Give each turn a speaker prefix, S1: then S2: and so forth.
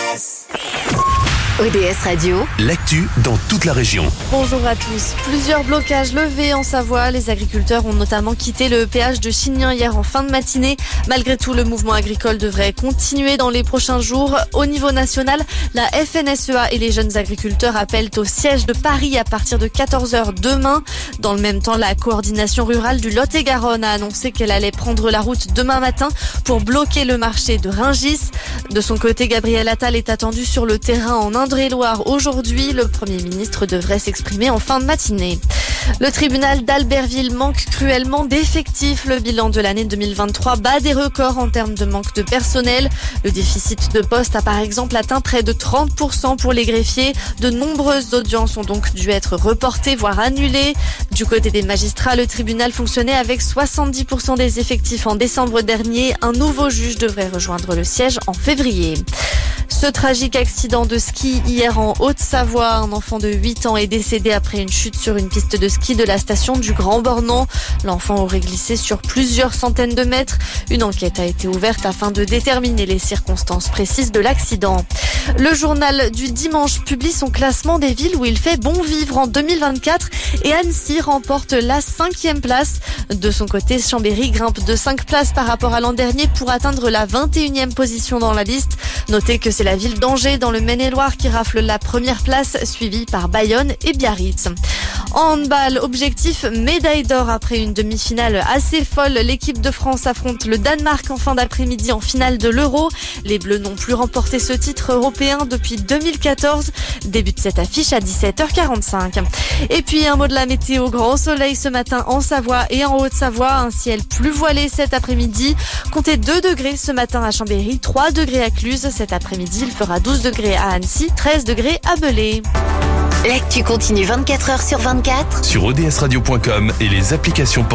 S1: ODS Radio,
S2: l'actu dans toute la région.
S3: Bonjour à tous. Plusieurs blocages levés en Savoie. Les agriculteurs ont notamment quitté le péage de Chignin hier en fin de matinée. Malgré tout, le mouvement agricole devrait continuer dans les prochains jours. Au niveau national, la FNSEA et les jeunes agriculteurs appellent au siège de Paris à partir de 14h demain. Dans le même temps, la coordination rurale du Lot-et-Garonne a annoncé qu'elle allait prendre la route demain matin pour bloquer le marché de Rungis. De son côté, Gabriel Attal est attendu sur le terrain en Indre-et-Loire aujourd'hui. Le Premier ministre devrait s'exprimer en fin de matinée. Le tribunal d'Albertville manque cruellement d'effectifs. Le bilan de l'année 2023 bat des records en termes de manque de personnel. Le déficit de postes a par exemple atteint près de 30% pour les greffiers. De nombreuses audiences ont donc dû être reportées, voire annulées. Du côté des magistrats, le tribunal fonctionnait avec 70% des effectifs en décembre dernier. Un nouveau juge devrait rejoindre le siège en février. Ce tragique accident de ski hier en Haute-Savoie, un enfant de 8 ans est décédé après une chute sur une piste de ski de la station du Grand Bornand. L'enfant aurait glissé sur plusieurs centaines de mètres. Une enquête a été ouverte afin de déterminer les circonstances précises de l'accident. Le journal du dimanche publie son classement des villes où il fait bon vivre en 2024 et Annecy remporte la 5e place. De son côté, Chambéry grimpe de 5 places par rapport à l'an dernier pour atteindre la 21e position dans la liste. Notez que c'est la ville d'Angers dans le Maine-et-Loire qui rafle la première place, suivie par Bayonne et Biarritz. En handball, objectif médaille d'or après une demi-finale assez folle. L'équipe de France affronte le Danemark en fin d'après-midi en finale de l'Euro. Les Bleus n'ont plus remporté ce titre européen depuis 2014. Débute cette affiche à 17h45. Et puis un mot de la météo, grand soleil ce matin en Savoie et en Haute-Savoie. Un ciel plus voilé cet après-midi. Comptez 2 degrés ce matin à Chambéry, 3 degrés à Cluse. Cet après-midi, il fera 12 degrés à Annecy, 13 degrés à Belay.
S1: l'actu continue 24h sur 24
S2: Sur odsradio.com et les applications